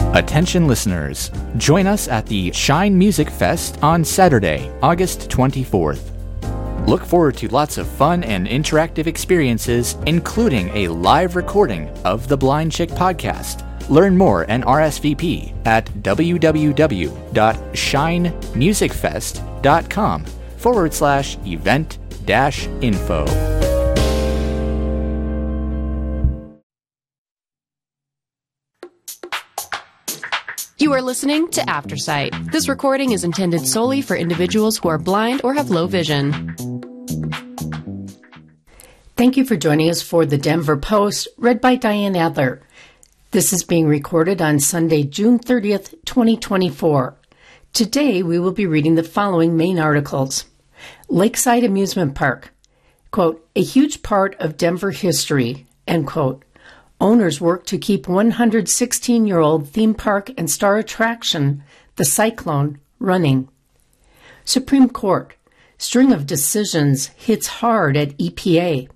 Attention listeners, join us at the Shine Music Fest on Saturday, August 24th. Look forward to lots of fun and interactive experiences, including a live recording of the Blind Chick podcast. Learn more and RSVP at www.shinemusicfest.com/event-info. You are listening to Aftersight. This recording is intended solely for individuals who are blind or have low vision. Thank you for joining us for the Denver Post, read by Diane Adler. This is being recorded on Sunday, June 30th, 2024. Today, we will be reading the following main articles. Lakeside Amusement Park, quote, a huge part of Denver history, end quote. Owners work to keep 116-year-old theme park and star attraction, the Cyclone, running. Supreme Court, string of decisions hits hard at EPA.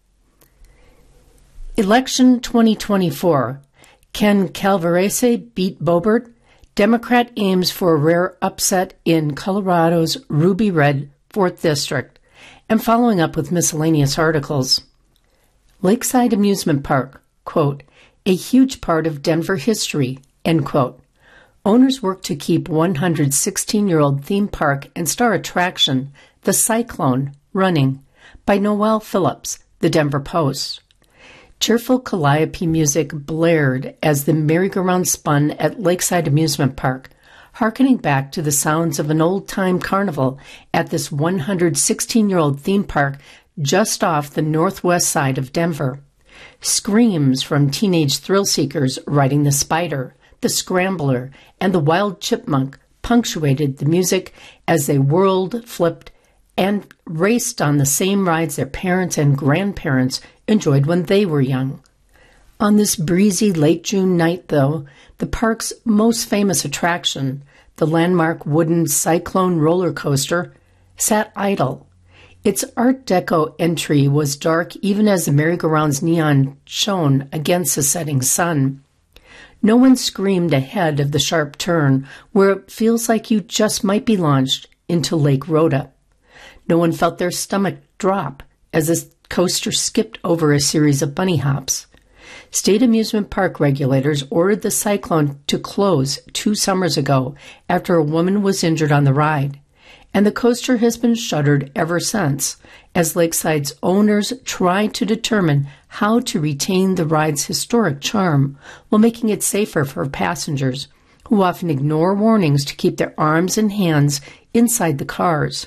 Election 2024, can Calvarese beat Boebert? Democrat aims for a rare upset in Colorado's Ruby Red 4th District. And following up with miscellaneous articles. Lakeside Amusement Park, quote, a huge part of Denver history, end quote. Owners work to keep 116-year-old theme park and star attraction, the Cyclone, running, by Noel Phillips, the Denver Post. Cheerful calliope music blared as the merry-go-round spun at Lakeside Amusement Park, hearkening back to the sounds of an old-time carnival at this 116-year-old theme park just off the northwest side of Denver. Screams from teenage thrill-seekers riding the Spider, the Scrambler, and the Wild Chipmunk punctuated the music as they whirled, flipped, and raced on the same rides their parents and grandparents enjoyed when they were young. On this breezy late June night, though, the park's most famous attraction, the landmark wooden Cyclone roller coaster, sat idle. Its Art Deco entry was dark even as the merry-go-round's neon shone against the setting sun. No one screamed ahead of the sharp turn where it feels like you just might be launched into Lake Rhoda. No one felt their stomach drop as the coaster skipped over a series of bunny hops. State amusement park regulators ordered the Cyclone to close 2 summers ago after a woman was injured on the ride. And the coaster has been shuttered ever since, as Lakeside's owners try to determine how to retain the ride's historic charm while making it safer for passengers, who often ignore warnings to keep their arms and hands inside the cars.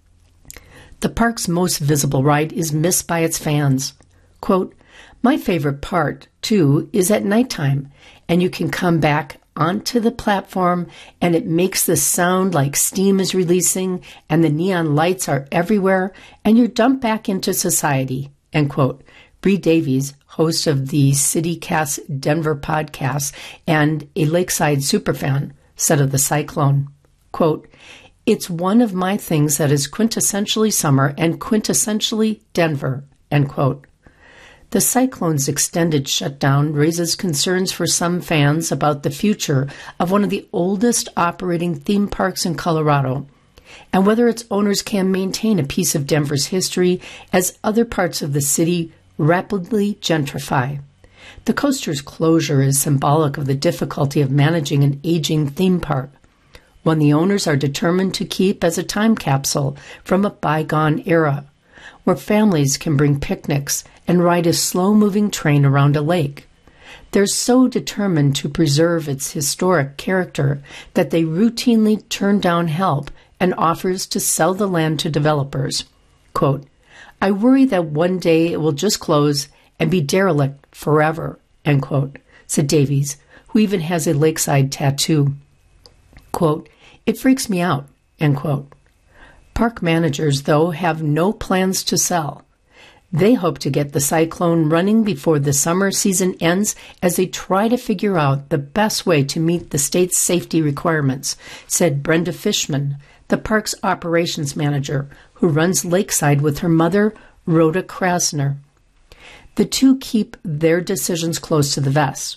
The park's most visible ride is missed by its fans. Quote, my favorite part, too, is at nighttime, and you can come back onto the platform, and it makes the sound like steam is releasing, and the neon lights are everywhere, and you're dumped back into society, end quote. Bree Davies, host of the CityCast Denver podcast and a Lakeside superfan, said of the Cyclone, quote, it's one of my things that is quintessentially summer and quintessentially Denver, end quote. The Cyclone's extended shutdown raises concerns for some fans about the future of one of the oldest operating theme parks in Colorado, and whether its owners can maintain a piece of Denver's history as other parts of the city rapidly gentrify. The coaster's closure is symbolic of the difficulty of managing an aging theme park, one the owners are determined to keep as a time capsule from a bygone era, where families can bring picnics and ride a slow-moving train around a lake. They're so determined to preserve its historic character that they routinely turn down help and offers to sell the land to developers. Quote, I worry that one day it will just close and be derelict forever, end quote, said Davies, who even has a lakeside tattoo. Quote, it freaks me out, end quote. Park managers, though, have no plans to sell. They hope to get the Cyclone running before the summer season ends as they try to figure out the best way to meet the state's safety requirements, said Brenda Fishman, the park's operations manager, who runs Lakeside with her mother, Rhoda Krasner. The two keep their decisions close to the vest.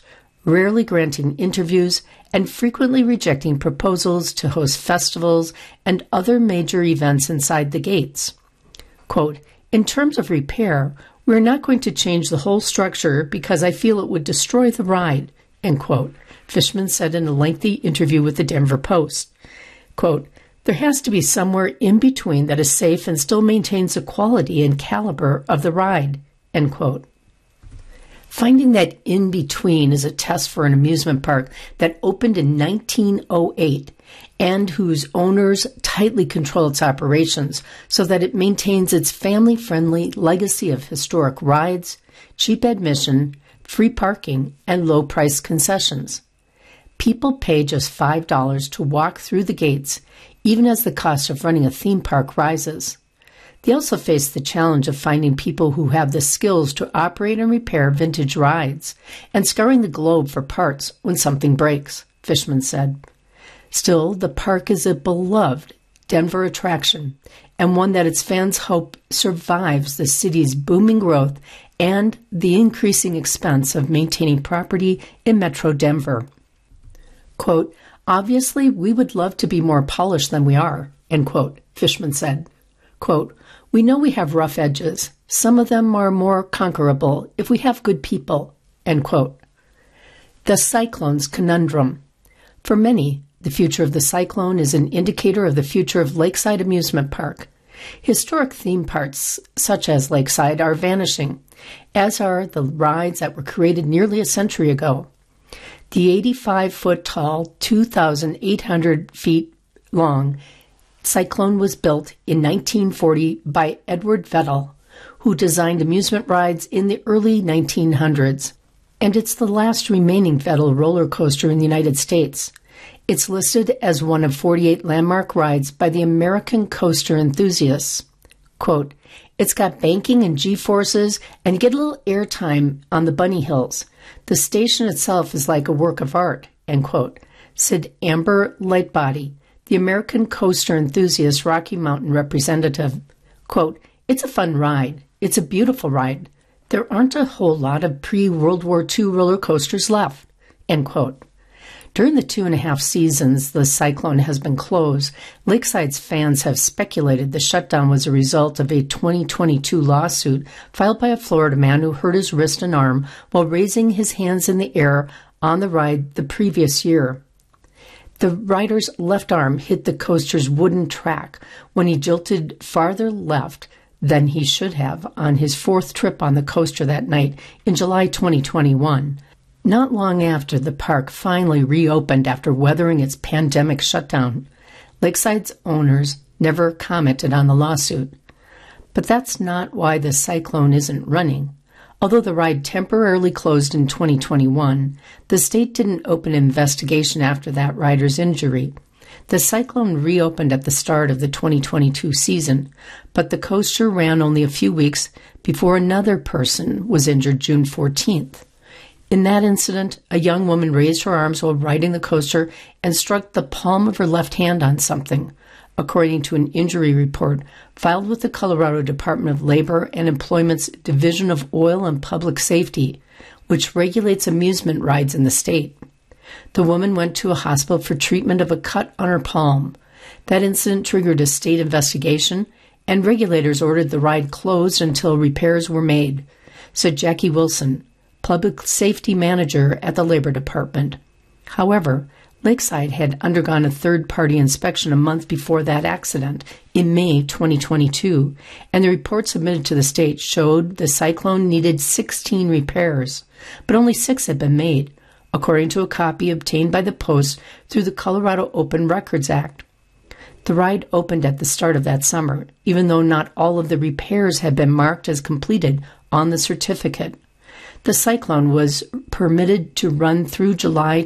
rarely granting interviews and frequently rejecting proposals to host festivals and other major events inside the gates. Quote, "In terms of repair, we're not going to change the whole structure because I feel it would destroy the ride," end quote, Fishman said in a lengthy interview with the Denver Post. Quote, "There has to be somewhere in between that is safe and still maintains the quality and caliber of the ride," end quote. Finding that in between is a test for an amusement park that opened in 1908 and whose owners tightly control its operations so that it maintains its family-friendly legacy of historic rides, cheap admission, free parking, and low-priced concessions. People pay just $5 to walk through the gates, even as the cost of running a theme park rises. They also face the challenge of finding people who have the skills to operate and repair vintage rides and scouring the globe for parts when something breaks, Fishman said. Still, the park is a beloved Denver attraction and one that its fans hope survives the city's booming growth and the increasing expense of maintaining property in Metro Denver. Quote, "Obviously, we would love to be more polished than we are," end quote, Fishman said. Quote, "We know we have rough edges. Some of them are more conquerable if we have good people," end quote. The Cyclone's conundrum. For many, the future of the Cyclone is an indicator of the future of Lakeside Amusement Park. Historic theme parks such as Lakeside are vanishing, as are the rides that were created nearly a century ago. The 85-foot-tall, 2,800 feet long Cyclone was built in 1940 by Edward Vettel, who designed amusement rides in the early 1900s, and it's the last remaining Vettel roller coaster in the United States. It's listed as one of 48 landmark rides by the American Coaster Enthusiasts. Quote, "It's got banking and G-forces, and you get a little airtime on the bunny hills. The station itself is like a work of art," end quote, said Amber Lightbody, the American Coaster Enthusiast Rocky Mountain representative. Quote, "It's a fun ride. It's a beautiful ride. There aren't a whole lot of pre-World War II roller coasters left," end quote. During the 2.5 seasons the Cyclone has been closed, Lakeside's fans have speculated the shutdown was a result of a 2022 lawsuit filed by a Florida man who hurt his wrist and arm while raising his hands in the air on the ride the previous year. The rider's left arm hit the coaster's wooden track when he jilted farther left than he should have on his 4th trip on the coaster that night in July 2021. Not long after the park finally reopened after weathering its pandemic shutdown, Lakeside's owners never commented on the lawsuit. But that's not why the Cyclone isn't running. Although the ride temporarily closed in 2021, the state didn't open an investigation after that rider's injury. The Cyclone reopened at the start of the 2022 season, but the coaster ran only a few weeks before another person was injured June 14th. In that incident, a young woman raised her arms while riding the coaster and struck the palm of her left hand on something, according to an injury report filed with the Colorado Department of Labor and Employment's Division of Oil and Public Safety, which regulates amusement rides in the state. The woman went to a hospital for treatment of a cut on her palm. That incident triggered a state investigation, and regulators ordered the ride closed until repairs were made, said Jackie Wilson, public safety manager at the Labor Department. However, Lakeside had undergone a third-party inspection a month before that accident in May 2022, and the report submitted to the state showed the Cyclone needed 16 repairs, but only 6 had been made, according to a copy obtained by the Post through the Colorado Open Records Act. The ride opened at the start of that summer, even though not all of the repairs had been marked as completed on the certificate. The Cyclone was permitted to run through July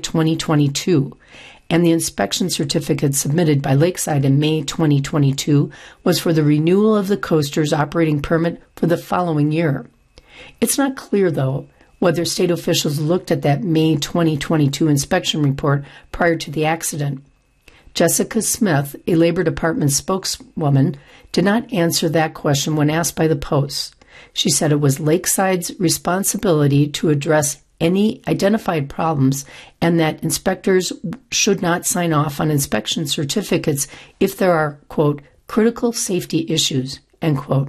2022, and the inspection certificate submitted by Lakeside in May 2022 was for the renewal of the coaster's operating permit for the following year. It's not clear, though, whether state officials looked at that May 2022 inspection report prior to the accident. Jessica Smith, a Labor Department spokeswoman, did not answer that question when asked by the Post. She said it was Lakeside's responsibility to address any identified problems and that inspectors should not sign off on inspection certificates if there are, quote, critical safety issues, end quote.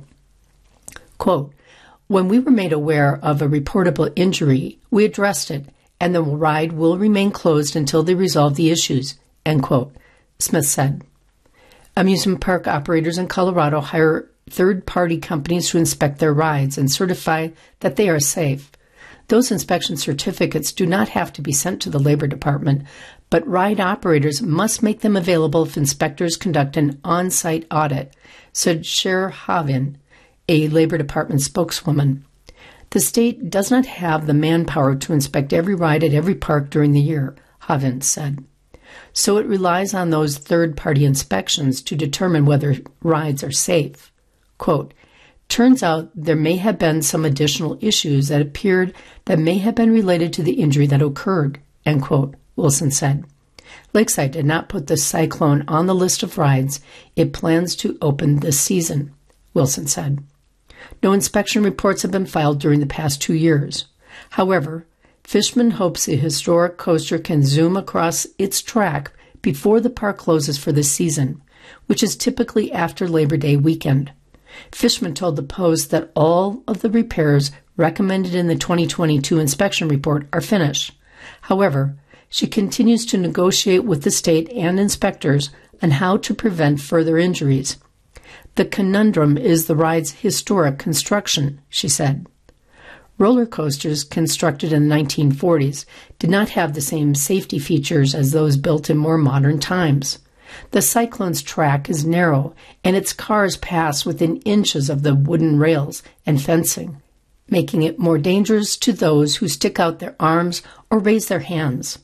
Quote, when we were made aware of a reportable injury, we addressed it, and the ride will remain closed until they resolve the issues, end quote, Smith said. Amusement park operators in Colorado hire third-party companies to inspect their rides and certify that they are safe. Those inspection certificates do not have to be sent to the Labor Department, but ride operators must make them available if inspectors conduct an on-site audit, said Cher Havin, a Labor Department spokeswoman. The state does not have the manpower to inspect every ride at every park during the year, Havin said. So it relies on those third-party inspections to determine whether rides are safe. Quote, turns out there may have been some additional issues that appeared that may have been related to the injury that occurred, end quote, Wilson said. Lakeside did not put the Cyclone on the list of rides it plans to open this season, Wilson said. No inspection reports have been filed during the past 2 years. However, Fishman hopes the historic coaster can zoom across its track before the park closes for the season, which is typically after Labor Day weekend. Fishman told the Post that all of the repairs recommended in the 2022 inspection report are finished. However, she continues to negotiate with the state and inspectors on how to prevent further injuries. The conundrum is the ride's historic construction, she said. Roller coasters constructed in the 1940s did not have the same safety features as those built in more modern times. The Cyclone's track is narrow, and its cars pass within inches of the wooden rails and fencing, making it more dangerous to those who stick out their arms or raise their hands.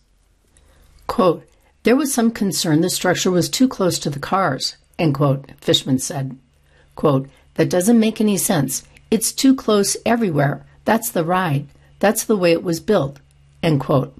Quote, there was some concern the structure was too close to the cars, end quote, Fishman said. Quote, that doesn't make any sense. It's too close everywhere. That's the ride. That's the way it was built, end quote.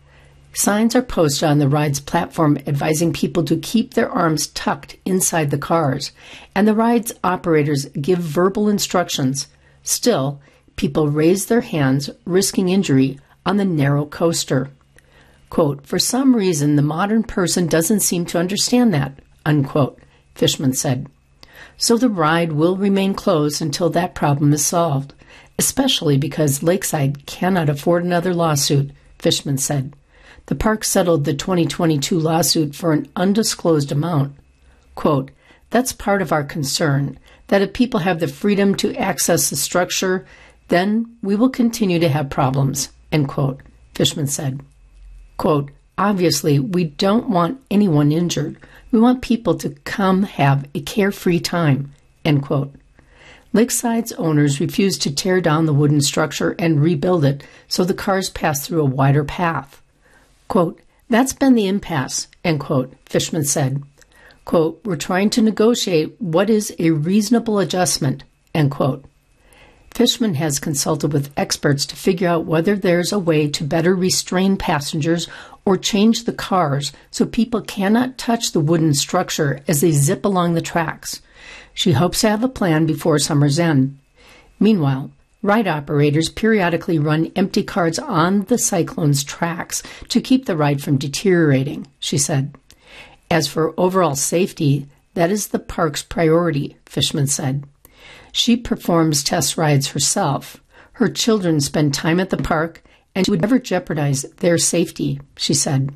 Signs are posted on the ride's platform advising people to keep their arms tucked inside the cars, and the ride's operators give verbal instructions. Still, people raise their hands, risking injury on the narrow coaster. Quote, for some reason, the modern person doesn't seem to understand that, unquote, Fishman said. So the ride will remain closed until that problem is solved, especially because Lakeside cannot afford another lawsuit, Fishman said. The park settled the 2022 lawsuit for an undisclosed amount. Quote, that's part of our concern, that if people have the freedom to access the structure, then we will continue to have problems, end quote, Fishman said. Quote, obviously, we don't want anyone injured. We want people to come have a carefree time, end quote. Lakeside's owners refused to tear down the wooden structure and rebuild it so the cars pass through a wider path. Quote, that's been the impasse, end quote, Fishman said. Quote, we're trying to negotiate what is a reasonable adjustment, end quote. Fishman has consulted with experts to figure out whether there's a way to better restrain passengers or change the cars so people cannot touch the wooden structure as they zip along the tracks. She hopes to have a plan before summer's end. Meanwhile, ride operators periodically run empty cars on the Cyclone's tracks to keep the ride from deteriorating, she said. As for overall safety, that is the park's priority, Fishman said. She performs test rides herself. Her children spend time at the park, and she would never jeopardize their safety, she said.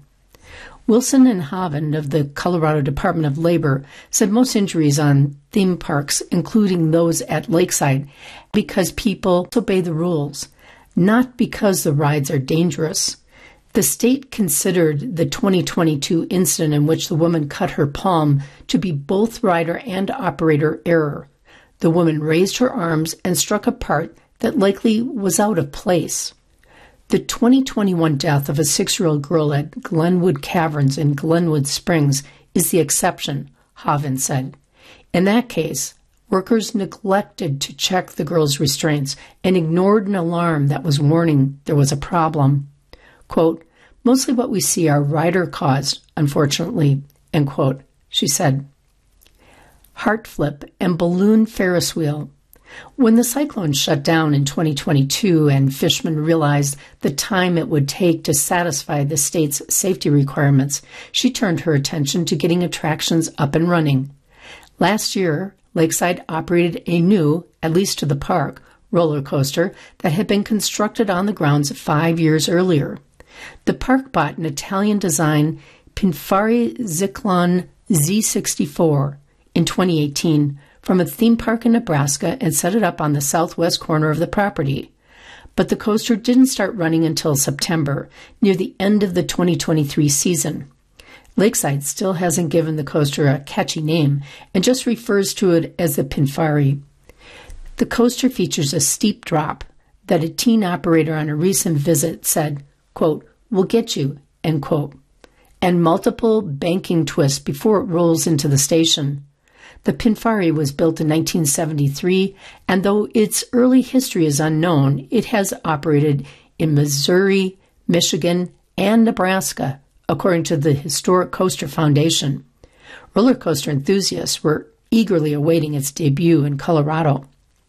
Wilson and Havin of the Colorado Department of Labor said most injuries on theme parks, including those at Lakeside, because people obey the rules, not because the rides are dangerous. The state considered the 2022 incident in which the woman cut her palm to be both rider and operator error. The woman raised her arms and struck a part that likely was out of place. The 2021 death of a 6-year-old girl at Glenwood Caverns in Glenwood Springs is the exception, Havin said. In that case, workers neglected to check the girl's restraints and ignored an alarm that was warning there was a problem. Quote, mostly what we see are rider-caused, unfortunately, end quote, she said. Heart flip and balloon Ferris wheel. When the cyclone shut down in 2022 and Fishman realized the time it would take to satisfy the state's safety requirements, she turned her attention to getting attractions up and running. Last year, Lakeside operated a new, at least to the park, roller coaster that had been constructed on the grounds 5 years earlier. The park bought an Italian-designed Pinfari Zyklon Z64 in 2018 from a theme park in Nebraska and set it up on the southwest corner of the property. But the coaster didn't start running until September, near the end of the 2023 season. Lakeside still hasn't given the coaster a catchy name and just refers to it as the Pinfari. The coaster features a steep drop that a teen operator on a recent visit said, quote, "We'll get you," end quote, and multiple banking twists before it rolls into the station. The Pinfari was built in 1973, and though its early history is unknown, it has operated in Missouri, Michigan, and Nebraska, according to the Historic Coaster Foundation. Roller coaster enthusiasts were eagerly awaiting its debut in Colorado.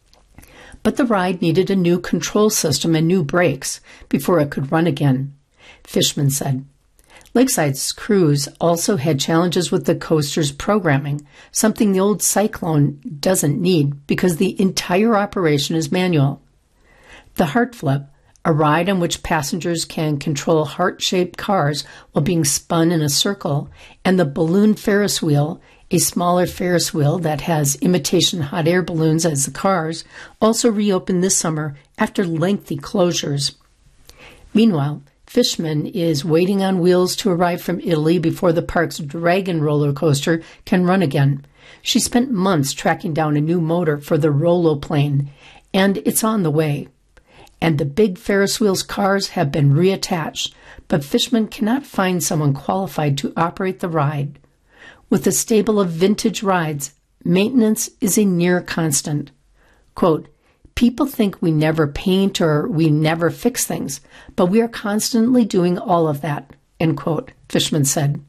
But the ride needed a new control system and new brakes before it could run again, Fishman said. Lakeside's crews also had challenges with the coaster's programming, something the old Cyclone doesn't need because the entire operation is manual. The Heart Flip, a ride on which passengers can control heart-shaped cars while being spun in a circle, and the Balloon Ferris Wheel, a smaller Ferris wheel that has imitation hot air balloons as the cars, also reopened this summer after lengthy closures. Meanwhile, Fishman is waiting on wheels to arrive from Italy before the park's Dragon roller coaster can run again. She spent months tracking down a new motor for the Roloplane, and it's on the way. And the big Ferris wheel's cars have been reattached, but Fishman cannot find someone qualified to operate the ride. With a stable of vintage rides, maintenance is a near constant. Quote, "People think we never paint or we never fix things, but we are constantly doing all of that," end quote, Fishman said.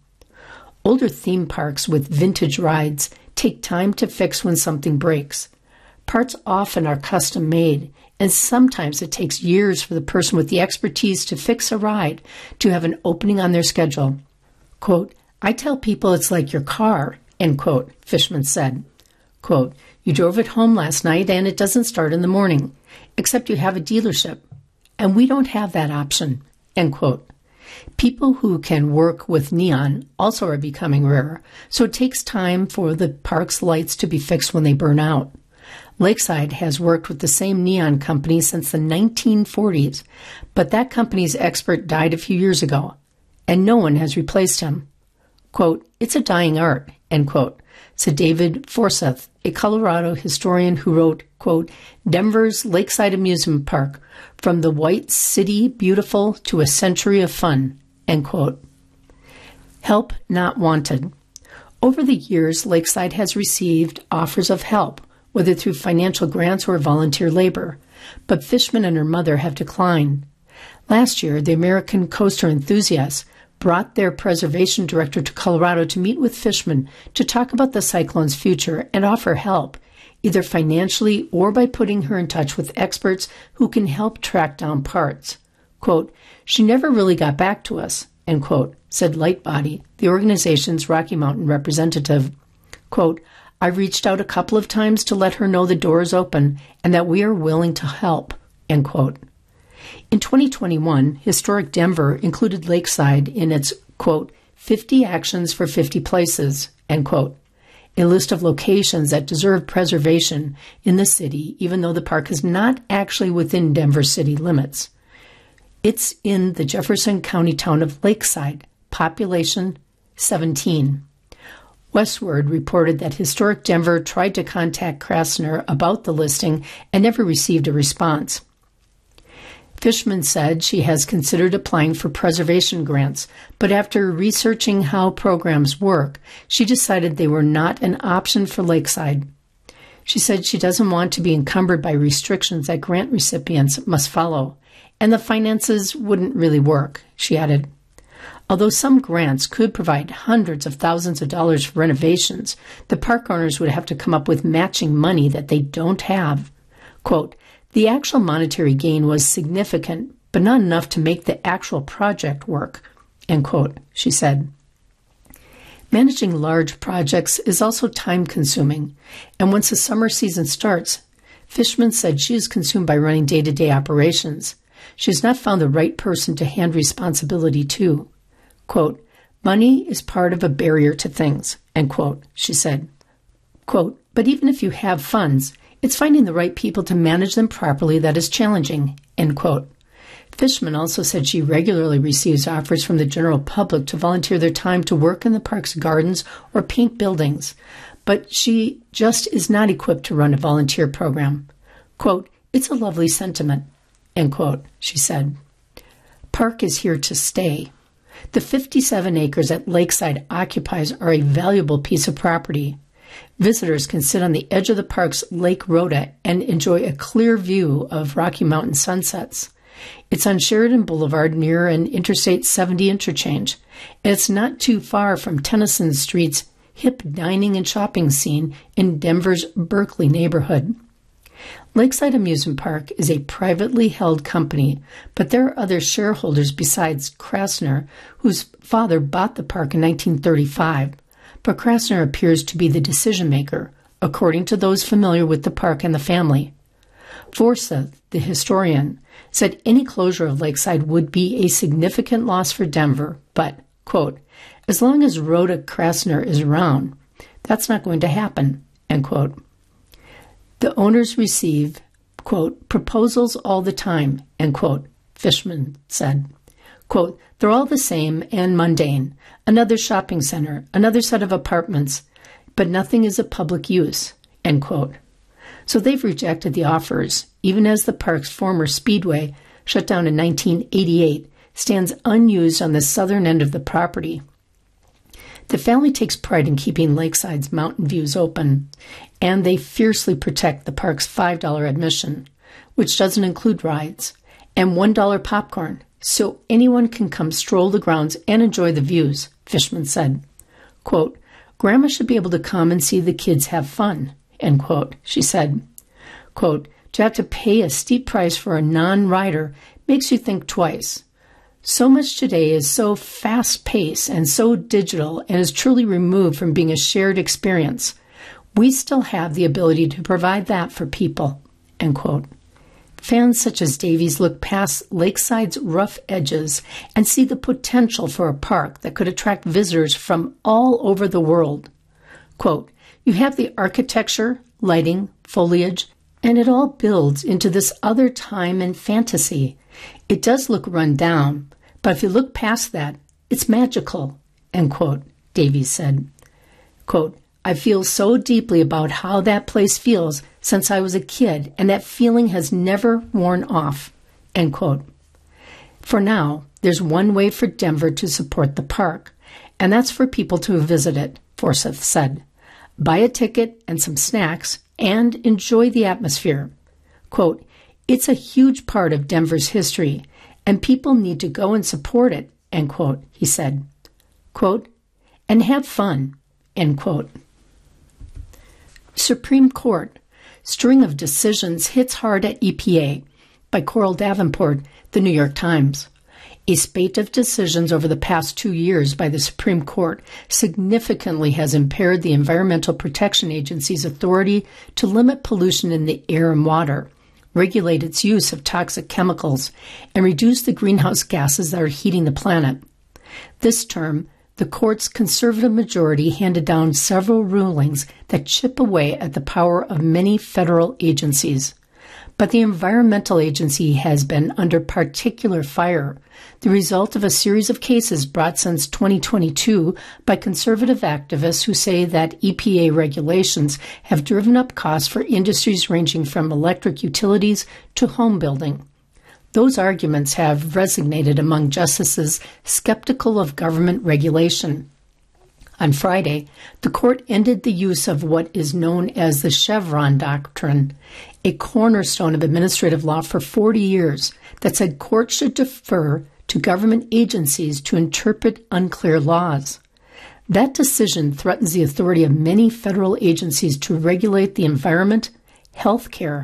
Older theme parks with vintage rides take time to fix when something breaks. Parts often are custom made, and sometimes it takes years for the person with the expertise to fix a ride to have an opening on their schedule. Quote, "I tell people it's like your car," end quote, Fishman said. Quote, "You drove it home last night and it doesn't start in the morning, except you have a dealership. And we don't have that option," end quote. People who can work with neon also are becoming rare, so it takes time for the park's lights to be fixed when they burn out. Lakeside has worked with the same neon company since the 1940s, but that company's expert died a few years ago, and no one has replaced him. Quote, "It's a dying art," end quote, said David Forsyth, a Colorado historian who wrote, quote, "Denver's Lakeside Amusement Park, from the White City Beautiful to a Century of Fun," end quote. Help not wanted. Over the years, Lakeside has received offers of help, whether through financial grants or volunteer labor, but Fishman and her mother have declined. Last year, the American Coaster Enthusiasts brought their preservation director to Colorado to meet with Fishman to talk about the cyclone's future and offer help, either financially or by putting her in touch with experts who can help track down parts. Quote, "She never really got back to us," end quote, said Lightbody, the organization's Rocky Mountain representative. Quote, "I reached out a couple of times to let her know the door is open and that we are willing to help," end quote. In 2021, Historic Denver included Lakeside in its, quote, 50 actions for 50 places, end quote, a list of locations that deserve preservation in the city, even though the park is not actually within Denver city limits. It's in the Jefferson County town of Lakeside, population 17. Westward reported that Historic Denver tried to contact Krasner about the listing and never received a response. Fishman said she has considered applying for preservation grants, but after researching how programs work, she decided they were not an option for Lakeside. She said she doesn't want to be encumbered by restrictions that grant recipients must follow, and the finances wouldn't really work, she added. Although some grants could provide hundreds of thousands of dollars for renovations, the park owners would have to come up with matching money that they don't have, Quote, "The actual monetary gain was significant, but not enough to make the actual project work," end quote, she said. Managing large projects is also time-consuming, and once the summer season starts, Fishman said she is consumed by running day-to-day operations. She has not found the right person to hand responsibility to. Quote, "Money is part of a barrier to things," end quote, she said. Quote, "But even if you have funds, it's finding the right people to manage them properly that is challenging," end quote. Fishman also said she regularly receives offers from the general public to volunteer their time to work in the park's gardens or paint buildings, but she just is not equipped to run a volunteer program. Quote, "It's a lovely sentiment," end quote, she said. Park is here to stay. The 57 acres at Lakeside occupies are a valuable piece of property. Visitors can sit on the edge of the park's Lake Rhoda and enjoy a clear view of Rocky Mountain sunsets. It's on Sheridan Boulevard near an Interstate 70 interchange, and it's not too far from Tennyson Street's hip dining and shopping scene in Denver's Berkeley neighborhood. Lakeside Amusement Park is a privately held company, but there are other shareholders besides Krasner, whose father bought the park in 1935. But Krasner appears to be the decision-maker, according to those familiar with the park and the family. Forsyth, the historian, said any closure of Lakeside would be a significant loss for Denver, but, quote, "As long as Rhoda Krasner is around, that's not going to happen," end quote. The owners receive, quote, "proposals all the time," end quote, Fishman said. Quote, "They're all the same and mundane. Another shopping center, another set of apartments, but nothing is of public use," end quote. So they've rejected the offers, even as the park's former speedway, shut down in 1988, stands unused on the southern end of the property. The family takes pride in keeping Lakeside's mountain views open, and they fiercely protect the park's $5 admission, which doesn't include rides, and $1 popcorn, so anyone can come stroll the grounds and enjoy the views, Fishman said. Quote, "Grandma should be able to come and see the kids have fun," end quote, she said. Quote, "To have to pay a steep price for a non-rider makes you think twice. So much today is so fast-paced and so digital and is truly removed from being a shared experience. We still have the ability to provide that for people," end quote. Fans such as Davies look past Lakeside's rough edges and see the potential for a park that could attract visitors from all over the world. Quote, "You have the architecture, lighting, foliage, and it all builds into this other time and fantasy. It does look run down, but if you look past that, it's magical," end quote, Davies said. Quote, "I feel so deeply about how that place feels since I was a kid, and that feeling has never worn off," end quote. For now, there's one way for Denver to support the park, and that's for people to visit it, Forsyth said. Buy a ticket and some snacks and enjoy the atmosphere. Quote, "It's a huge part of Denver's history, and people need to go and support it," end quote, he said. Quote, "And have fun," end quote. Supreme Court, String of Decisions Hits Hard at EPA, by Coral Davenport, The New York Times. A spate of decisions over the past 2 years by the Supreme Court significantly has impaired the Environmental Protection Agency's authority to limit pollution in the air and water, regulate its use of toxic chemicals, and reduce the greenhouse gases that are heating the planet. This term, the court's conservative majority handed down several rulings that chip away at the power of many federal agencies. But the Environmental Agency has been under particular fire, the result of a series of cases brought since 2022 by conservative activists who say that EPA regulations have driven up costs for industries ranging from electric utilities to home building. Those arguments have resonated among justices skeptical of government regulation. On Friday, the court ended the use of what is known as the Chevron doctrine, a cornerstone of administrative law for 40 years that said courts should defer to government agencies to interpret unclear laws. That decision threatens the authority of many federal agencies to regulate the environment, health care,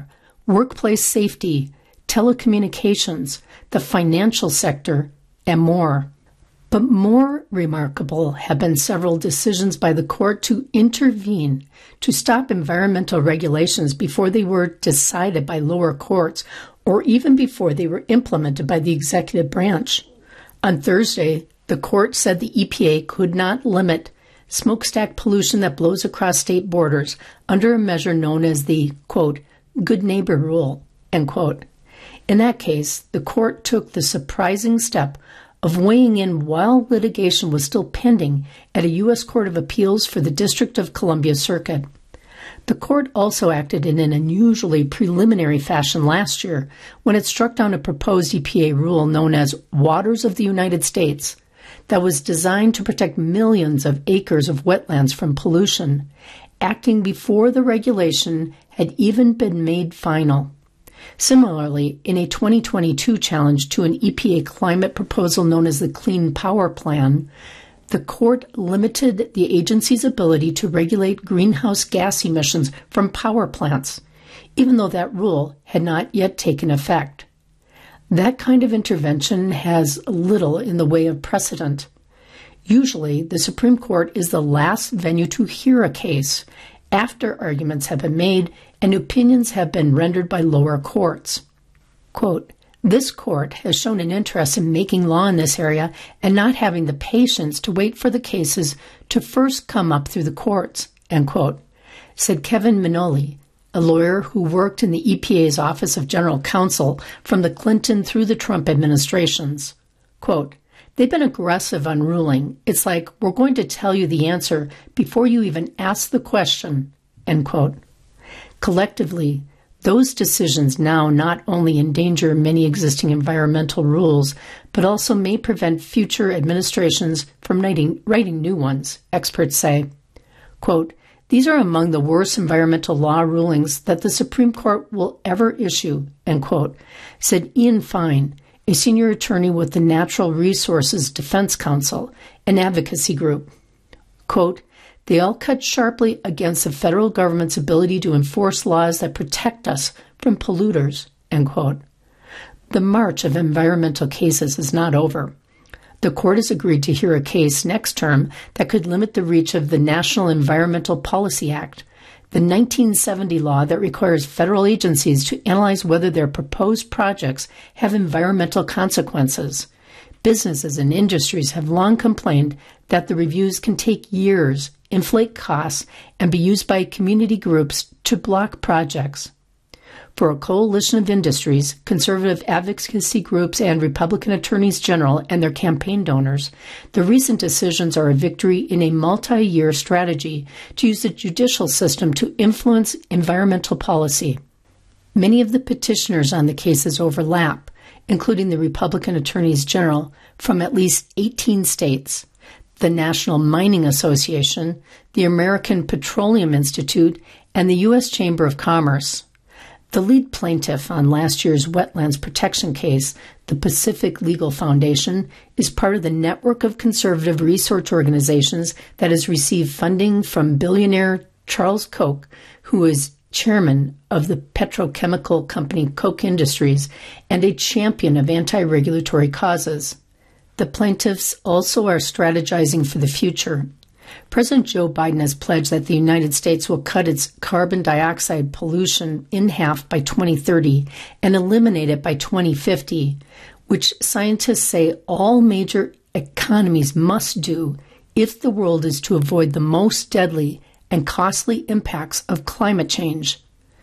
workplace safety, telecommunications, the financial sector, and more. But more remarkable have been several decisions by the court to intervene to stop environmental regulations before they were decided by lower courts or even before they were implemented by the executive branch. On Thursday, the court said the EPA could not limit smokestack pollution that blows across state borders under a measure known as the, quote, good neighbor rule, end quote. In that case, the court took the surprising step of weighing in while litigation was still pending at a U.S. Court of Appeals for the District of Columbia Circuit. The court also acted in an unusually preliminary fashion last year when it struck down a proposed EPA rule known as Waters of the United States that was designed to protect millions of acres of wetlands from pollution, acting before the regulation had even been made final. Similarly, in a 2022 challenge to an EPA climate proposal known as the Clean Power Plan, the court limited the agency's ability to regulate greenhouse gas emissions from power plants, even though that rule had not yet taken effect. That kind of intervention has little in the way of precedent. Usually, the Supreme Court is the last venue to hear a case after arguments have been made and opinions have been rendered by lower courts. Quote, this court has shown an interest in making law in this area and not having the patience to wait for the cases to first come up through the courts, end quote, said Kevin Minoli, a lawyer who worked in the EPA's Office of General Counsel from the Clinton through the Trump administrations. Quote, they've been aggressive on ruling. It's like, we're going to tell you the answer before you even ask the question, end quote. Collectively, those decisions now not only endanger many existing environmental rules, but also may prevent future administrations from writing new ones, experts say. Quote, these are among the worst environmental law rulings that the Supreme Court will ever issue, end quote, said Ian Fine, a senior attorney with the Natural Resources Defense Council, an advocacy group. Quote, they all cut sharply against the federal government's ability to enforce laws that protect us from polluters, end quote. The march of environmental cases is not over. The court has agreed to hear a case next term that could limit the reach of the National Environmental Policy Act, the 1970 law that requires federal agencies to analyze whether their proposed projects have environmental consequences. Businesses and industries have long complained that the reviews can take years, inflate costs, and be used by community groups to block projects. For a coalition of industries, conservative advocacy groups, and Republican attorneys general and their campaign donors, the recent decisions are a victory in a multi-year strategy to use the judicial system to influence environmental policy. Many of the petitioners on the cases overlap, including the Republican attorneys general from at least 18 states, the National Mining Association, the American Petroleum Institute, and the U.S. Chamber of Commerce. The lead plaintiff on last year's wetlands protection case, the Pacific Legal Foundation, is part of the network of conservative research organizations that has received funding from billionaire Charles Koch, who is chairman of the petrochemical company Koch Industries and a champion of anti-regulatory causes. The plaintiffs also are strategizing for the future. President Joe Biden has pledged that the United States will cut its carbon dioxide pollution in half by 2030 and eliminate it by 2050, which scientists say all major economies must do if the world is to avoid the most deadly and costly impacts of climate change.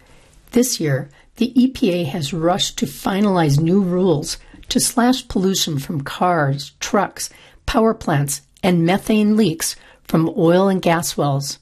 This year, the EPA has rushed to finalize new rules to slash pollution from cars, trucks, power plants, and methane leaks from oil and gas wells.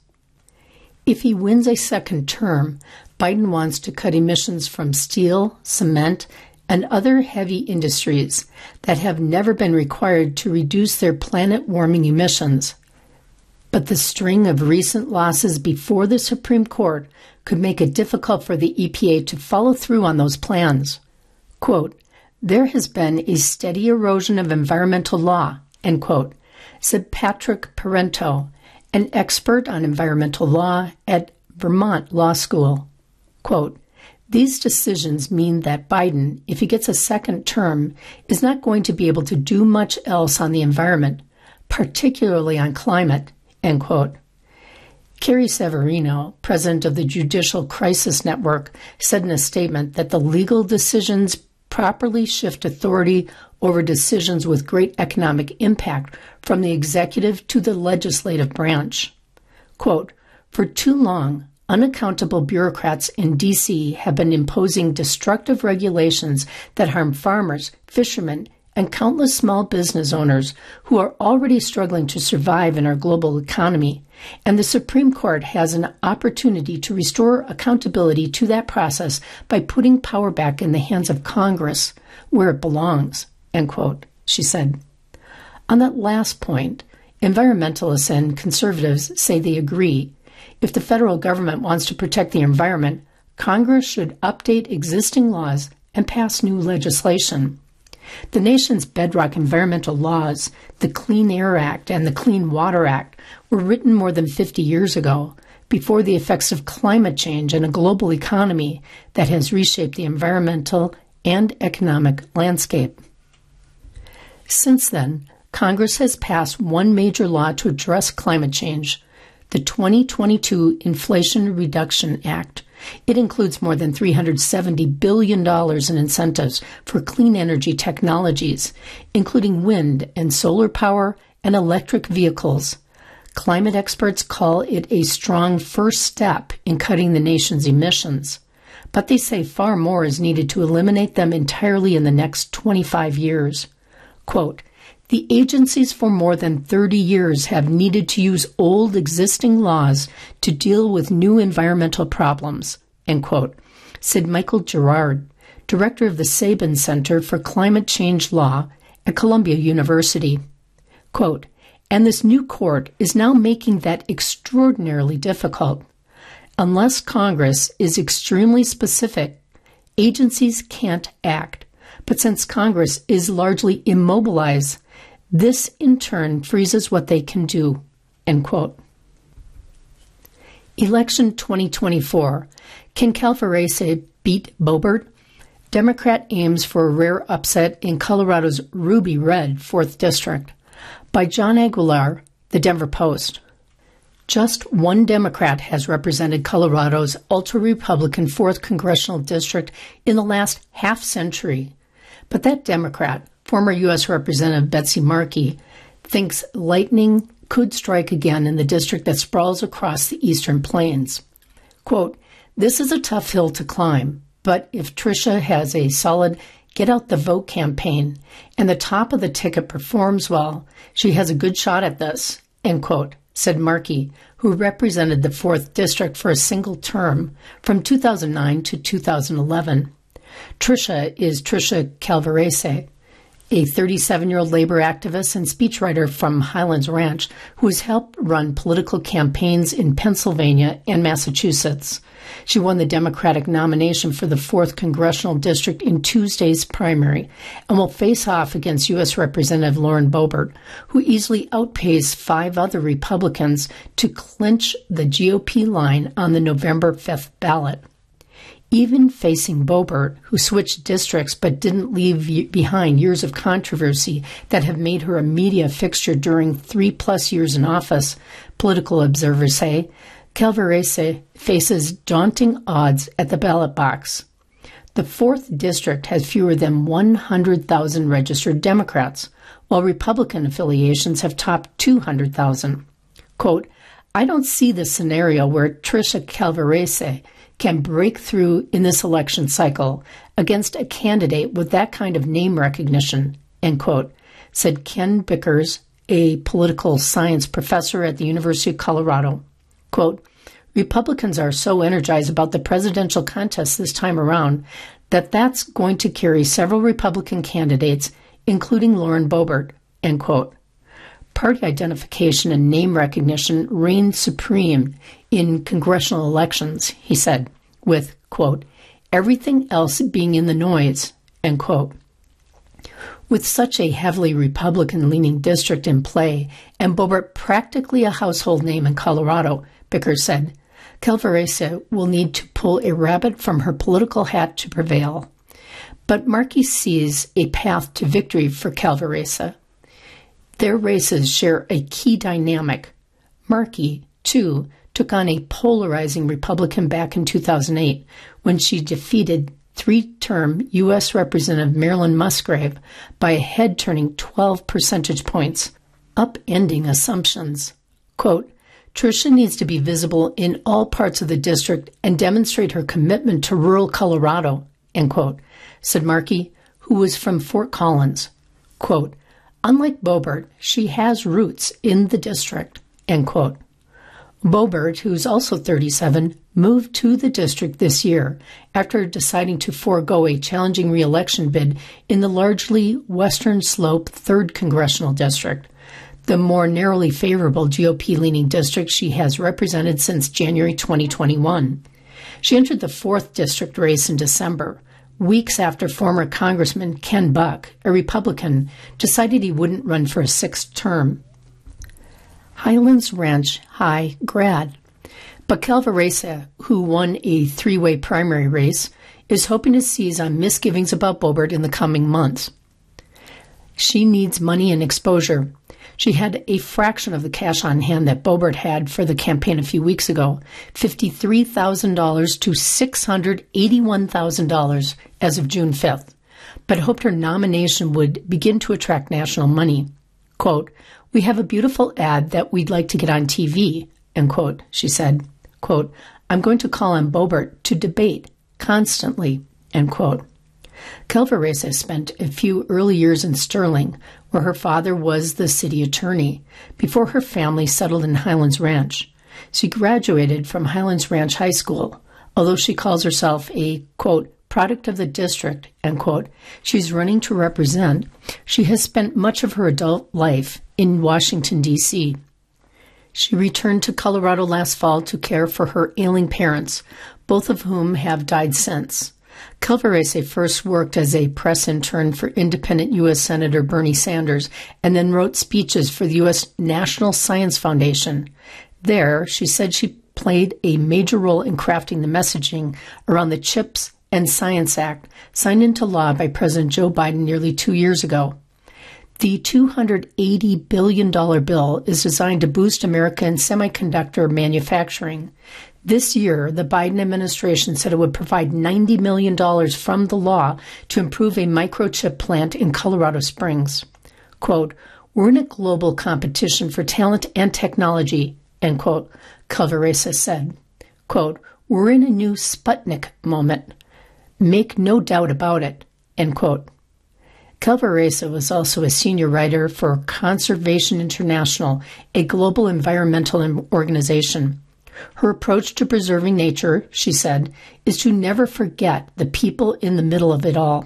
If he wins a second term, Biden wants to cut emissions from steel, cement, and other heavy industries that have never been required to reduce their planet-warming emissions. But the string of recent losses before the Supreme Court could make it difficult for the EPA to follow through on those plans. Quote, there has been a steady erosion of environmental law, end quote, said Patrick Parento, an expert on environmental law at Vermont Law School. Quote, These decisions mean that Biden, if he gets a second term, is not going to be able to do much else on the environment, particularly on climate, end quote. Carrie Severino, president of the Judicial Crisis Network, said in a statement that the legal decisions properly shift authority over decisions with great economic impact from the executive to the legislative branch. Quote, for too long, unaccountable bureaucrats in D.C. have been imposing destructive regulations that harm farmers, fishermen, and countless small business owners who are already struggling to survive in our global economy, and the Supreme Court has an opportunity to restore accountability to that process by putting power back in the hands of Congress, where it belongs, end quote, she said. On that last point, environmentalists and conservatives say they agree. If the federal government wants to protect the environment, Congress should update existing laws and pass new legislation. The nation's bedrock environmental laws, the Clean Air Act and the Clean Water Act, were written more than 50 years ago, before the effects of climate change and a global economy that has reshaped the environmental and economic landscape. Since then, Congress has passed one major law to address climate change, the 2022 Inflation Reduction Act. It includes more than $370 billion in incentives for clean energy technologies, including wind and solar power and electric vehicles. Climate experts call it a strong first step in cutting the nation's emissions, but they say far more is needed to eliminate them entirely in the next 25 years. Quote, the agencies for more than 30 years have needed to use old existing laws to deal with new environmental problems, end quote, said Michael Gerard, director of the Sabin Center for Climate Change Law at Columbia University. Quote, and this new court is now making that extraordinarily difficult. Unless Congress is extremely specific, agencies can't act. But since Congress is largely immobilized, this, in turn, freezes what they can do, end quote. Election 2024. Can Calvarese beat Boebert? Democrat aims for a rare upset in Colorado's Ruby Red 4th District. By John Aguilar, The Denver Post. Just one Democrat has represented Colorado's ultra-Republican 4th Congressional District in the last half-century. But that Democrat, former U.S. Representative Betsy Markey, thinks lightning could strike again in the district that sprawls across the Eastern Plains. Quote, this is a tough hill to climb, but if Tricia has a solid get-out-the-vote campaign and the top of the ticket performs well, she has a good shot at this, end quote, said Markey, who represented the 4th District for a single term from 2009 to 2011. Tricia is Tricia Calvarese, a 37-year-old labor activist and speechwriter from Highlands Ranch who has helped run political campaigns in Pennsylvania and Massachusetts. She won the Democratic nomination for the 4th Congressional District in Tuesday's primary and will face off against U.S. Representative Lauren Boebert, who easily outpaced 5 other Republicans to clinch the GOP line on the November 5th ballot. Even facing Boebert, who switched districts but didn't leave behind years of controversy that have made her a media fixture during 3+ years in office, political observers say, Calvarese faces daunting odds at the ballot box. The 4th District has fewer than 100,000 registered Democrats, while Republican affiliations have topped 200,000. Quote, I don't see the scenario where Tricia Calvarese can break through in this election cycle against a candidate with that kind of name recognition, end quote, said Ken Bickers, a political science professor at the University of Colorado. Quote, Republicans are so energized about the presidential contest this time around that that's going to carry several Republican candidates, including Lauren Boebert, end quote. Party identification and name recognition reign supreme in congressional elections, he said, with, quote, everything else being in the noise, end quote. With such a heavily Republican-leaning district in play and Boebert practically a household name in Colorado, Bickers said, Calvarese will need to pull a rabbit from her political hat to prevail. But Markey sees a path to victory for Calvarese. Their races share a key dynamic. Markey, too, took on a polarizing Republican back in 2008 when she defeated three-term U.S. Representative Marilyn Musgrave by a head-turning 12 percentage points, upending assumptions. Quote, Tricia needs to be visible in all parts of the district and demonstrate her commitment to rural Colorado, end quote, said Markey, who was from Fort Collins. Quote, unlike Boebert, she has roots in the district, end quote. Boebert, who's also 37, moved to the district this year after deciding to forego a challenging re-election bid in the largely western slope 3rd Congressional District, the more narrowly favorable GOP-leaning district she has represented since January 2021. She entered the 4th District race in December, weeks after former Congressman Ken Buck, a Republican, decided he wouldn't run for a 6th term. Highlands Ranch High grad. But Calvarese, who won a 3-way primary race, is hoping to seize on misgivings about Boebert in the coming months. She needs money and exposure. She had a fraction of the cash on hand that Boebert had for the campaign a few weeks ago, $53,000 to $681,000 as of June 5th, but hoped her nomination would begin to attract national money. Quote, we have a beautiful ad that we'd like to get on TV, end quote, she said. Quote, I'm going to call on Boebert to debate constantly, end quote. Calvarese spent a few early years in Sterling, where her father was the city attorney, before her family settled in Highlands Ranch. She graduated from Highlands Ranch High School, although she calls herself a, quote, product of the district, end quote, she's running to represent. She has spent much of her adult life in Washington, D.C. She returned to Colorado last fall to care for her ailing parents, both of whom have died since. Calvarese first worked as a press intern for independent U.S. Senator Bernie Sanders and then wrote speeches for the U.S. National Science Foundation. There, she said she played a major role in crafting the messaging around the CHIPS and Science Act signed into law by President Joe Biden nearly 2 years ago. The $280 billion bill is designed to boost American semiconductor manufacturing. This year, the Biden administration said it would provide $90 million from the law to improve a microchip plant in Colorado Springs. Quote, we're in a global competition for talent and technology, end quote, Calvarese said. Quote, we're in a new Sputnik moment. Make no doubt about it, end quote. Calvarese was also a senior writer for Conservation International, a global environmental organization. Her approach to preserving nature, she said, is to never forget the people in the middle of it all,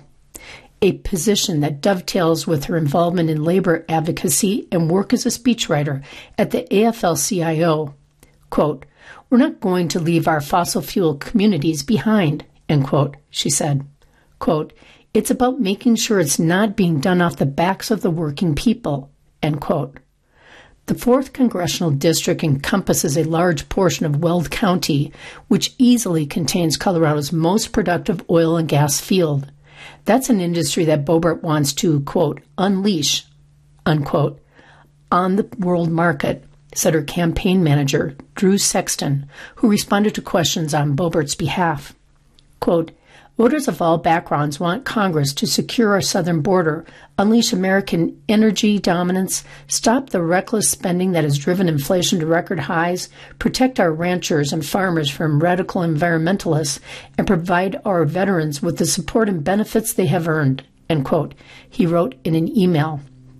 a position that dovetails with her involvement in labor advocacy and work as a speechwriter at the AFL-CIO. Quote, we're not going to leave our fossil fuel communities behind, end quote, she said. Quote, it's about making sure it's not being done off the backs of the working people, end quote. The 4th Congressional District encompasses a large portion of Weld County, which easily contains Colorado's most productive oil and gas field. That's an industry that Boebert wants to, quote, unleash, unquote, on the world market, said her campaign manager, Drew Sexton, who responded to questions on Boebert's behalf. Quote, voters of all backgrounds want Congress to secure our southern border, unleash American energy dominance, stop the reckless spending that has driven inflation to record highs, protect our ranchers and farmers from radical environmentalists, and provide our veterans with the support and benefits they have earned, end quote, he wrote in an email.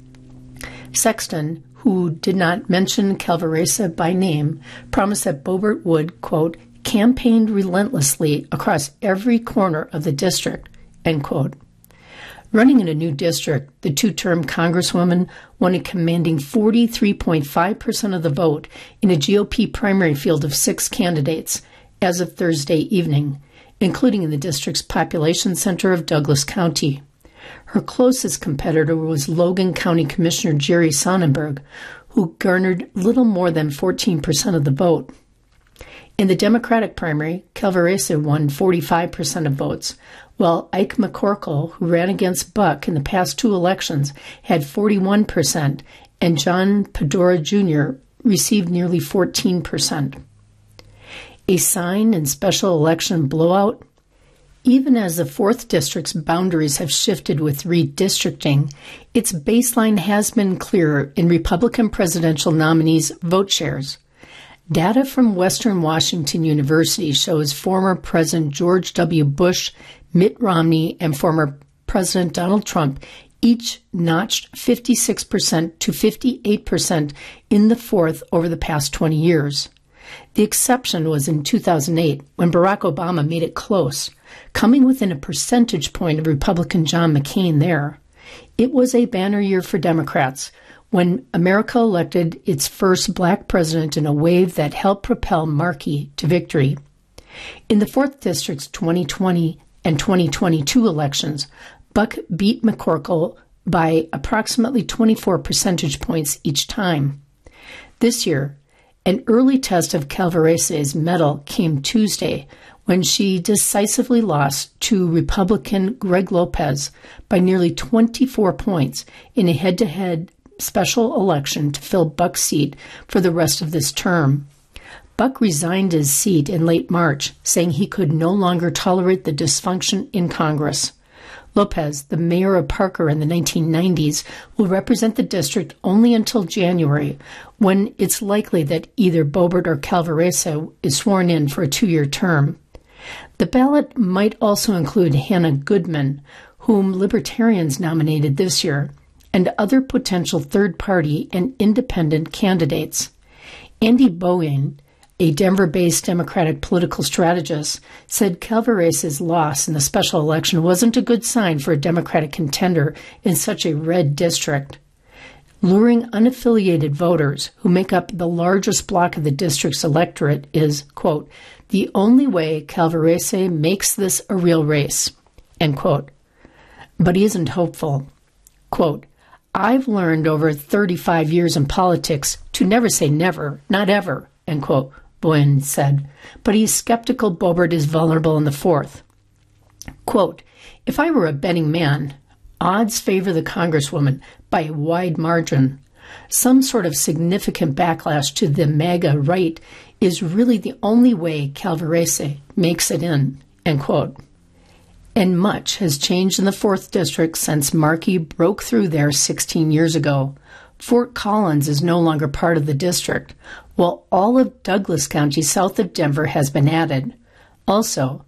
Sexton, who did not mention Calvarese by name, promised that Boebert would, quote, campaigned relentlessly across every corner of the district, end quote. Running in a new district, the 2-term Congresswoman won a commanding 43.5% of the vote in a GOP primary field of 6 candidates as of Thursday evening, including in the district's population center of Douglas County. Her closest competitor was Logan County Commissioner Jerry Sonnenberg, who garnered little more than 14% of the vote. In the Democratic primary, Calvarese won 45% of votes, while Ike McCorkle, who ran against Buck in the past two elections, had 41%, and John Pedora Jr. received nearly 14%. A sign and special election blowout? Even as the 4th District's boundaries have shifted with redistricting, its baseline has been clearer in Republican presidential nominees' vote shares. Data from Western Washington University shows former President George W. Bush, Mitt Romney, and former President Donald Trump each notched 56% to 58% in the 4th over the past 20 years. The exception was in 2008, when Barack Obama made it close, coming within a percentage point of Republican John McCain there. It was a banner year for Democrats, when America elected its first black president in a wave that helped propel Markey to victory. In the 4th District's 2020 and 2022 elections, Buck beat McCorkle by approximately 24 percentage points each time. This year, an early test of Calvarese's mettle came Tuesday when she decisively lost to Republican Greg Lopez by nearly 24 points in a head-to-head special election to fill Buck's seat for the rest of this term. Buck resigned his seat in late March, saying he could no longer tolerate the dysfunction in Congress. Lopez, the mayor of Parker in the 1990s, will represent the district only until January, when it's likely that either Boebert or Calvarese is sworn in for a 2-year term. The ballot might also include Hannah Goodman, whom Libertarians nominated this year, and other potential third-party and independent candidates. Andy Bowen, a Denver-based Democratic political strategist, said Calvarese's loss in the special election wasn't a good sign for a Democratic contender in such a red district. Luring unaffiliated voters, who make up the largest block of the district's electorate, is, quote, the only way Calvarese makes this a real race, end quote. But he isn't hopeful. Quote, I've learned over 35 years in politics to never say never, not ever, end quote, Bowen said, but he's skeptical Boebert is vulnerable in the 4th. Quote, if I were a betting man, odds favor the Congresswoman by a wide margin. Some sort of significant backlash to the MAGA right is really the only way Calvarese makes it in, end quote. And much has changed in the 4th District since Markey broke through there 16 years ago. Fort Collins is no longer part of the district, while all of Douglas County south of Denver has been added. Also,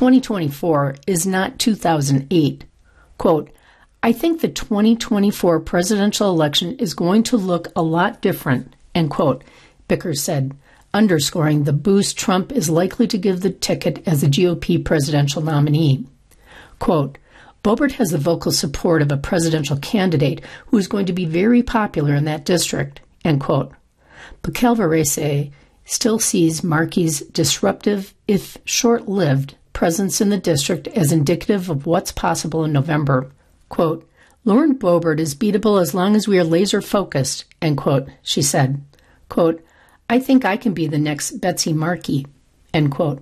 2024 is not 2008. Quote, I think the 2024 presidential election is going to look a lot different, end quote, Bickers said, underscoring the boost Trump is likely to give the ticket as the GOP presidential nominee. Quote, Boebert has the vocal support of a presidential candidate who is going to be very popular in that district, end quote. But Calvarese still sees Markey's disruptive, if short-lived, presence in the district as indicative of what's possible in November. Quote, Lauren Boebert is beatable as long as we are laser-focused, end quote, she said. Quote, I think I can be the next Betsy Markey, end quote.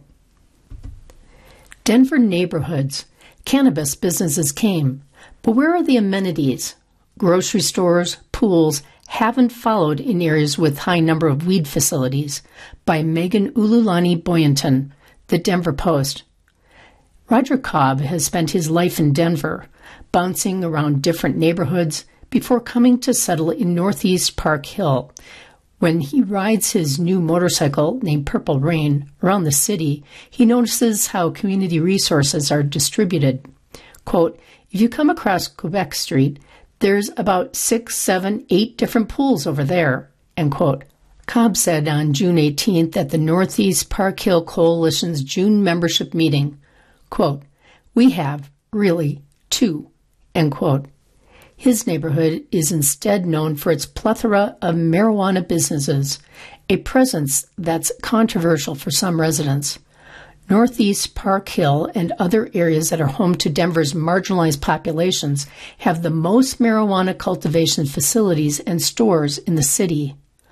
Denver neighborhoods. Cannabis businesses came, but where are the amenities? Grocery stores, pools haven't followed in areas with high number of weed facilities. By Megan Ululani Boynton, The Denver Post. Roger Cobb has spent his life in Denver, bouncing around different neighborhoods before coming to settle in Northeast Park Hill. When he rides his new motorcycle named Purple Rain around the city, he notices how community resources are distributed. Quote, if you come across Quebec Street, there's about 6, 7, 8 different pools over there, end quote. Cobb said on June 18th at the Northeast Park Hill Coalition's June membership meeting, quote, we have, really, 2, end quote. His neighborhood is instead known for its plethora of marijuana businesses, a presence that's controversial for some residents. Northeast Park Hill and other areas that are home to Denver's marginalized populations have the most marijuana cultivation facilities and stores in the city.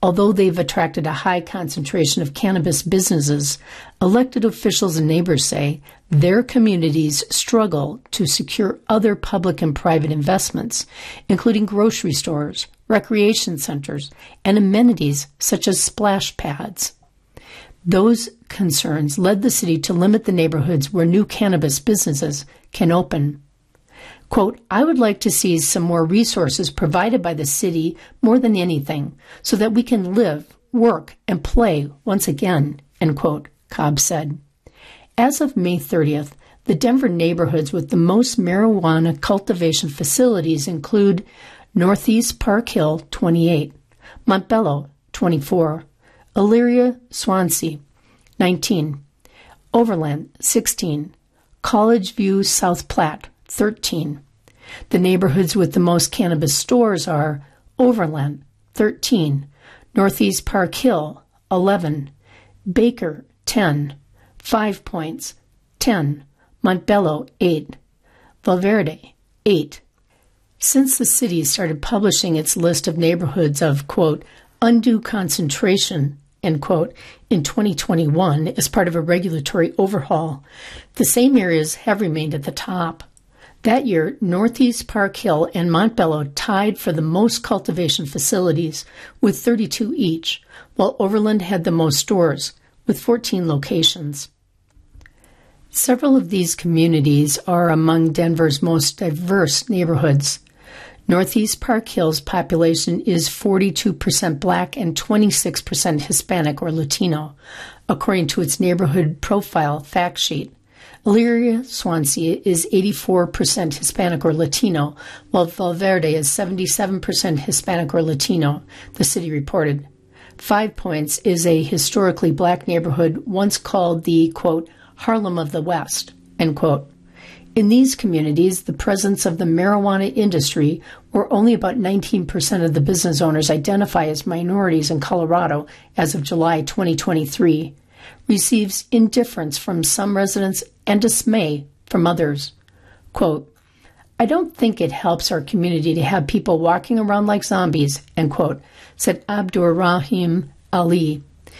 Although they've attracted a high concentration of cannabis businesses, elected officials and neighbors say their communities struggle to secure other public and private investments, including grocery stores, recreation centers, and amenities such as splash pads. Those concerns led the city to limit the neighborhoods where new cannabis businesses can open. Quote, I would like to see some more resources provided by the city more than anything so that we can live, work, and play once again, end quote, Cobb said. As of May 30th, the Denver neighborhoods with the most marijuana cultivation facilities include Northeast Park Hill, 28, Montbello, 24, Elyria, Swansea, 19, Overland, 16, College View, South Platte, 13. The neighborhoods with the most cannabis stores are Overland, 13, Northeast Park Hill, 11, Baker, 10, 5 Points, 10, Montbello, 8, Valverde, 8. Since the city started publishing its list of neighborhoods of, quote, undue concentration, end quote, in 2021 as part of a regulatory overhaul, the same areas have remained at the top. That year, Northeast Park Hill and Montbello tied for the most cultivation facilities with 32 each, while Overland had the most stores with 14 locations. Several of these communities are among Denver's most diverse neighborhoods. Northeast Park Hill's population is 42% Black and 26% Hispanic or Latino, according to its neighborhood profile fact sheet. Elyria, Swansea is 84% Hispanic or Latino, while Valverde is 77% Hispanic or Latino, the city reported. 5 Points is a historically Black neighborhood once called the, quote, Harlem of the West, end quote. In these communities, the presence of the marijuana industry, where only about 19% of the business owners identify as minorities in Colorado as of July 2023, receives indifference from some residents and dismay from others. Quote, I don't think it helps our community to have people walking around like zombies, end quote, said Abdur Rahim Ali,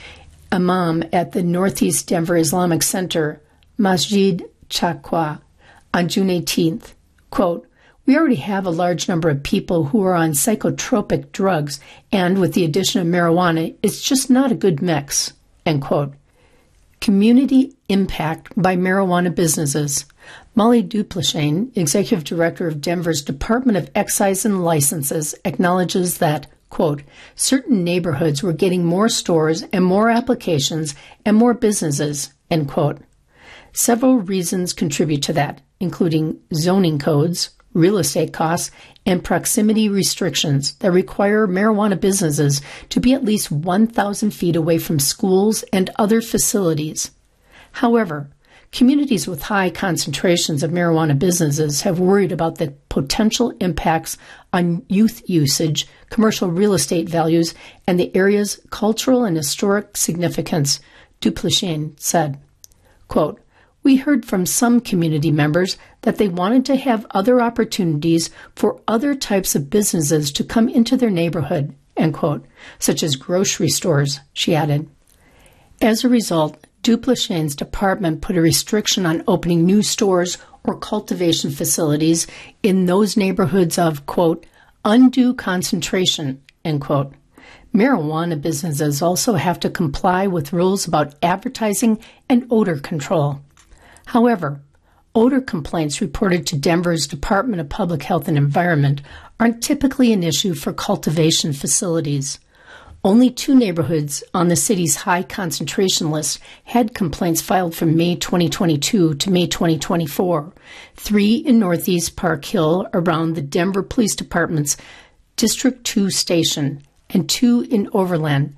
imam at the Northeast Denver Islamic Center, Masjid Chaqua, on June 18th. Quote, we already have a large number of people who are on psychotropic drugs, and with the addition of marijuana, it's just not a good mix, end quote. Community impact by marijuana businesses. Molly Dupleshain, executive director of Denver's Department of Excise and Licenses, acknowledges that, quote, certain neighborhoods were getting more stores and more applications and more businesses, end quote. Several reasons contribute to that, including zoning codes, real estate costs, and proximity restrictions that require marijuana businesses to be at least 1,000 feet away from schools and other facilities. However, communities with high concentrations of marijuana businesses have worried about the potential impacts on youth usage, commercial real estate values, and the area's cultural and historic significance, Dupleshain said. Quote, we heard from some community members that they wanted to have other opportunities for other types of businesses to come into their neighborhood, end quote, such as grocery stores, she added. As a result, Dupleshain's department put a restriction on opening new stores or cultivation facilities in those neighborhoods of, quote, undue concentration, end quote. Marijuana businesses also have to comply with rules about advertising and odor control. However, odor complaints reported to Denver's Department of Public Health and Environment aren't typically an issue for cultivation facilities. Only 2 neighborhoods on the city's high concentration list had complaints filed from May 2022 to May 2024, 3 in Northeast Park Hill around the Denver Police Department's District 2 station, and 2 in Overland,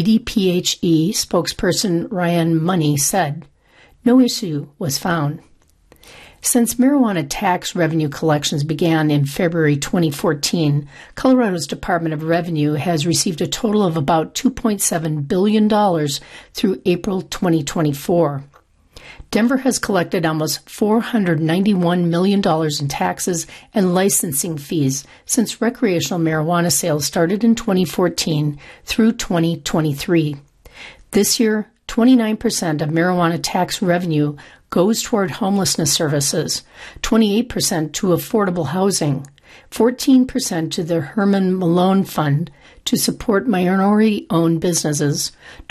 DDPHE spokesperson Ryan Money said. No issue was found. Since marijuana tax revenue collections began in February 2014, Colorado's Department of Revenue has received a total of about $2.7 billion through April 2024. Denver has collected almost $491 million in taxes and licensing fees since recreational marijuana sales started in 2014 through 2023. This year, 29% of marijuana tax revenue goes toward homelessness services, 28% to affordable housing, 14% to the Herman Malone Fund to support minority-owned businesses,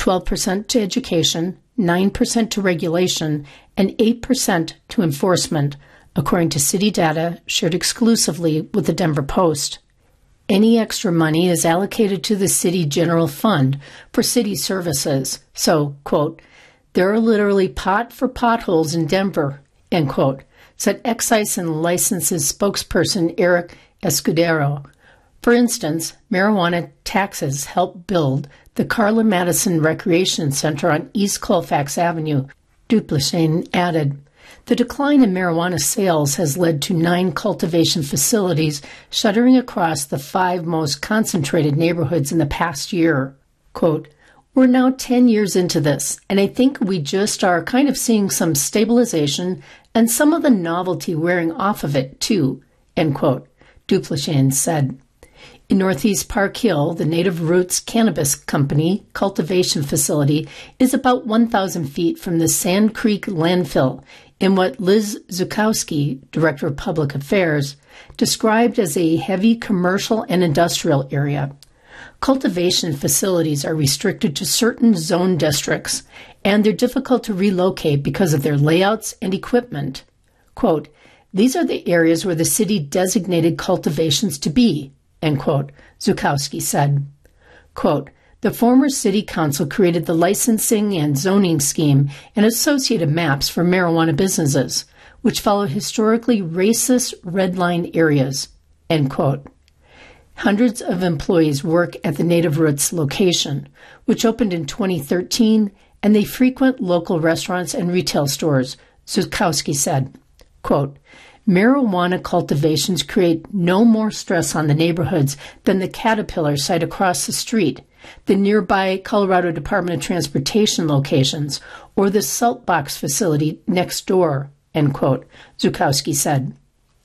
12% to education, 9% to regulation, and 8% to enforcement, according to city data shared exclusively with the Denver Post. Any extra money is allocated to the city general fund for city services. So, quote, there are literally pot for potholes in Denver, end quote, said excise and licenses spokesperson Eric Escudero. For instance, marijuana taxes help build the Carla Madison Recreation Center on East Colfax Avenue, Duplessis added. The decline in marijuana sales has led to 9 cultivation facilities shuttering across the 5 most concentrated neighborhoods in the past year. Quote, we're now 10 years into this, and I think we just are kind of seeing some stabilization and some of the novelty wearing off of it, too, end quote, Duplessis said. In Northeast Park Hill, the Native Roots Cannabis Company cultivation facility is about 1,000 feet from the Sand Creek landfill in what Liz Zukowski, Director of Public Affairs, described as a heavy commercial and industrial area. Cultivation facilities are restricted to certain zone districts, and they're difficult to relocate because of their layouts and equipment. Quote, these are the areas where the city designated cultivations to be, end quote, Zukowski said. Quote, the former city council created the licensing and zoning scheme and associated maps for marijuana businesses, which follow historically racist red line areas, end quote. Hundreds of employees work at the Native Roots location, which opened in 2013, and they frequent local restaurants and retail stores, Zukowski said. Quote, marijuana cultivations create no more stress on the neighborhoods than the Caterpillar site across the street, the nearby Colorado Department of Transportation locations, or the Saltbox facility next door, end quote, Zukowski said.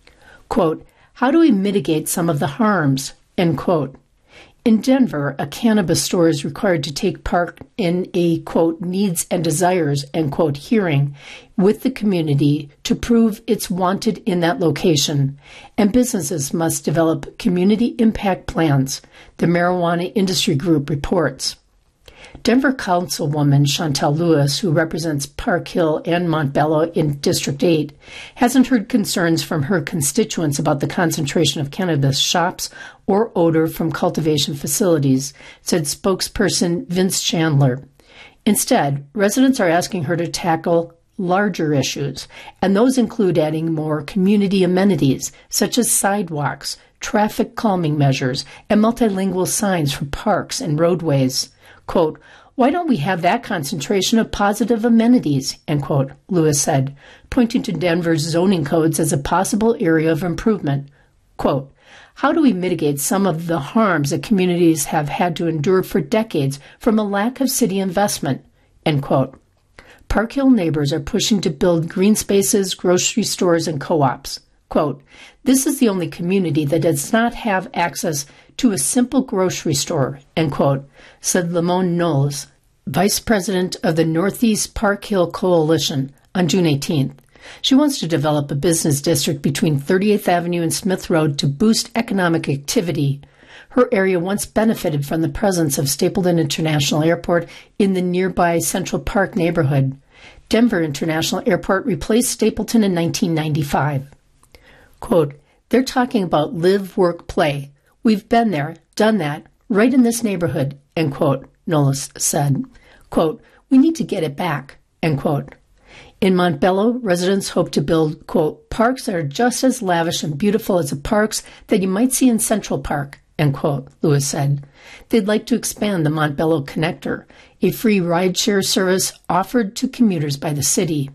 Quote, how do we mitigate some of the harms, end quote. In Denver, a cannabis store is required to take part in a, quote, needs and desires, end quote, hearing with the community to prove it's wanted in that location, and businesses must develop community impact plans, the Marijuana Industry Group reports. Denver Councilwoman Chantel Lewis, who represents Park Hill and Montbello in District 8, hasn't heard concerns from her constituents about the concentration of cannabis shops or odor from cultivation facilities, said spokesperson Vince Chandler. Instead, residents are asking her to tackle larger issues, and those include adding more community amenities, such as sidewalks, traffic calming measures, and multilingual signs for parks and roadways. Quote, why don't we have that concentration of positive amenities, end quote, Lewis said, pointing to Denver's zoning codes as a possible area of improvement. Quote, how do we mitigate some of the harms that communities have had to endure for decades from a lack of city investment, end quote. Park Hill neighbors are pushing to build green spaces, grocery stores, and co-ops. Quote, this is the only community that does not have access to a simple grocery store, end quote, said Lamone Knowles, vice president of the Northeast Park Hill Coalition, on June 18th. She wants to develop a business district between 38th Avenue and Smith Road to boost economic activity. Her area once benefited from the presence of Stapleton International Airport in the nearby Central Park neighborhood. Denver International Airport replaced Stapleton in 1995. Quote, they're talking about live, work, play. We've been there, done that, right in this neighborhood, end quote, Knowles said. Quote, we need to get it back, end quote. In Montbello, residents hope to build, quote, parks that are just as lavish and beautiful as the parks that you might see in Central Park, end quote, Lewis said. They'd like to expand the Montbello Connector, a free rideshare service offered to commuters by the city.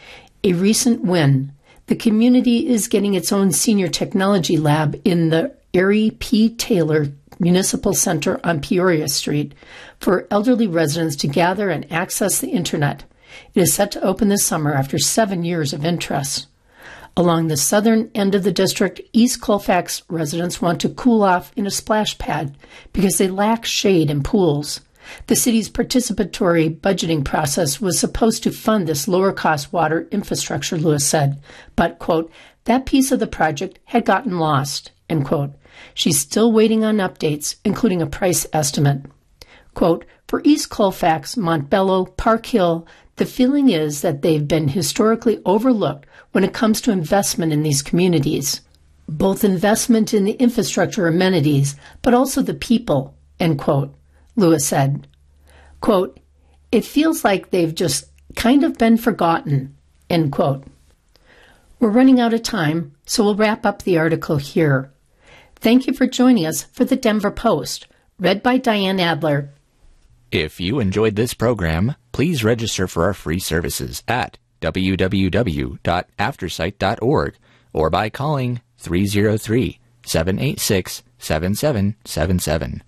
A recent win. The community is getting its own senior technology lab in the Ari P. Taylor Municipal Center on Peoria Street for elderly residents to gather and access the internet. It is set to open this summer after 7 years of interest. Along the southern end of the district, East Colfax residents want to cool off in a splash pad because they lack shade and pools. The city's participatory budgeting process was supposed to fund this lower-cost water infrastructure, Lewis said, but, quote, that piece of the project had gotten lost, end quote. She's still waiting on updates, including a price estimate. Quote, for East Colfax, Montbello, Park Hill, the feeling is that they've been historically overlooked when it comes to investment in these communities, both investment in the infrastructure amenities, but also the people, end quote, Lewis said. Quote, it feels like they've just kind of been forgotten, end quote. We're running out of time, so we'll wrap up the article here. Thank you for joining us for the Denver Post, read by Diane Adler. If you enjoyed this program, please register for our free services at www.aftersight.org or by calling 303-786-7777.